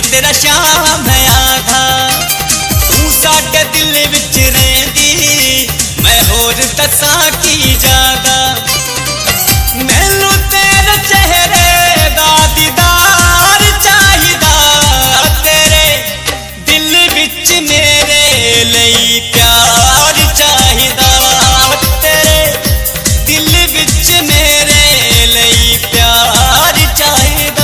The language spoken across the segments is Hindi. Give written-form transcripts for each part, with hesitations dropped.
तेरा शाम है आधा तू साडे दिल विच रहिंदी मैं होर दसां की ज्यादा मैनू तेरे चेहरे दा दीदार चाहिदा तेरे दिल विच मेरे लई प्यार चाहिदा तेरे दिल विच मेरे लई प्यार चाहिदा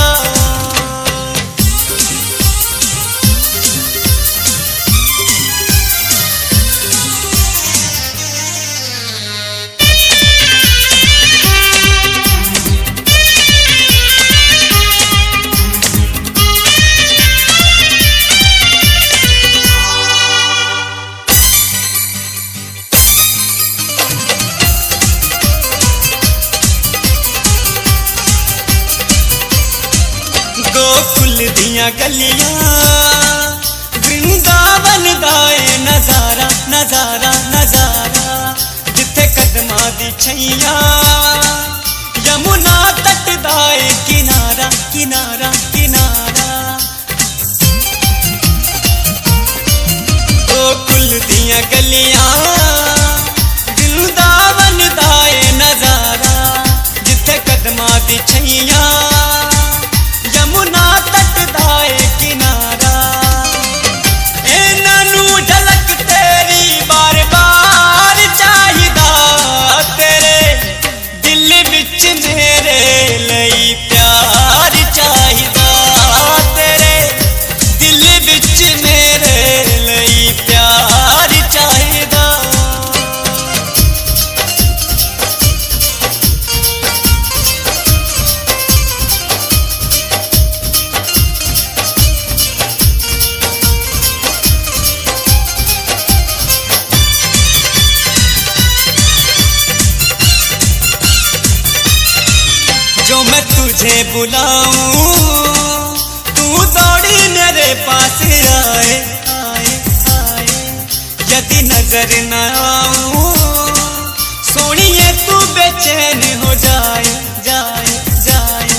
गोकुल दियां गलियां वृंदावन दा ए नजारा नजारा नजारा जिथे कदमां दी छैयां यमुना तट दा ए किनारा किनारा किनारा गोकुल दियां गलियां वृंदावन दा ए नजारा जिथे कदमां दी छैयां यमुना तट दा ए किनारा इन्हां झलक तेरी बार बार चाहिदा तेरे दिल विच मेरे लई प्यार चाहिदा तेरे दिल विच मेरे लई प्यार चाहिदा जो मैं तुझे बुलाऊं तू दौड़ी मेरे पास आए आए आए यदि नजर न आऊं सोनिए तू बेचैन हो जाए जाए जाए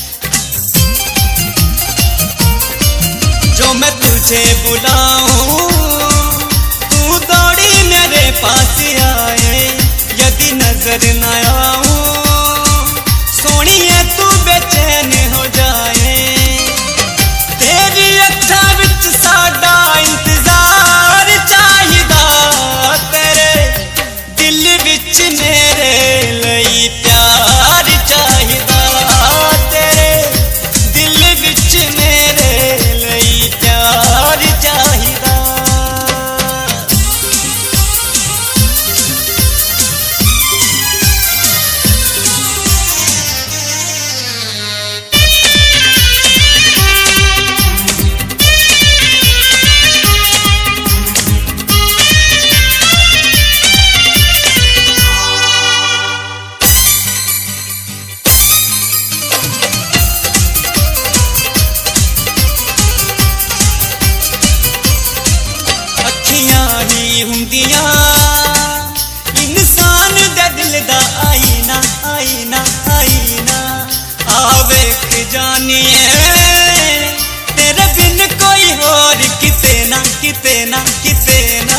जो मैं तुझे बुलाऊं तू दौड़ी मेरे पास आए यदि नजर न आऊं सोनिए तू बेचैन हो जाए तेरी अखां विच साडा इंतजार चाहिदा तेरे दिल विच मेरे लई प्यार चाहिदा तेरे दिल विच मेरे लई प्यार चाहिदा इंसान दे दिल दा आईना आईना आईना आवेख जानिए तेरे बिन कोई होर किते ना किते ना किते ना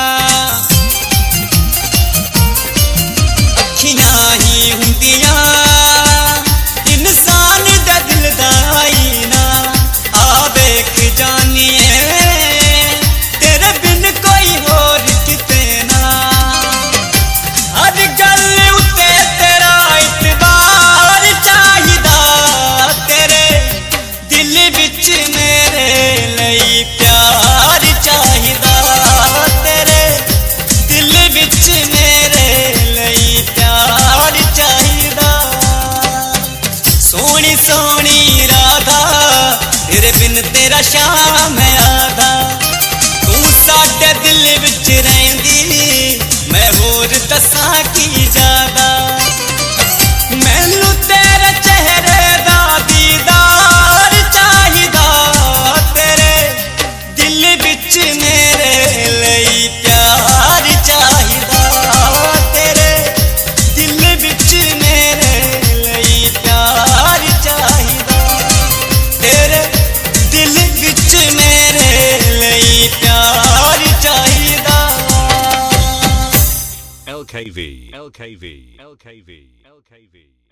अखियां ही हुंदियां इंसान दे दिल दा आईना आवेख जानिए तेरे बिन कोई होर किते ना हर गल उत्ते तेरा इतबार चाहिदा तेरे दिल विच मेरे लई प्यार चाहिदा तेरे दिल विच मेरे लई प्यार चाहिदा सोनी सोनी राधा तेरे बिन तेरा शाम है आधा तू साडे दिल विच रहिंदी मैं होर दसां की ज्यादा मैनू तेरे चेहरे दा दीदार चाहिदा तेरे दिल विच मेरे लई प्यार चाहिदा तेरे दिल विच मेरे लई प्यार चाहिदा तेरे दिल विच LKV, LKV, LKV, LKV.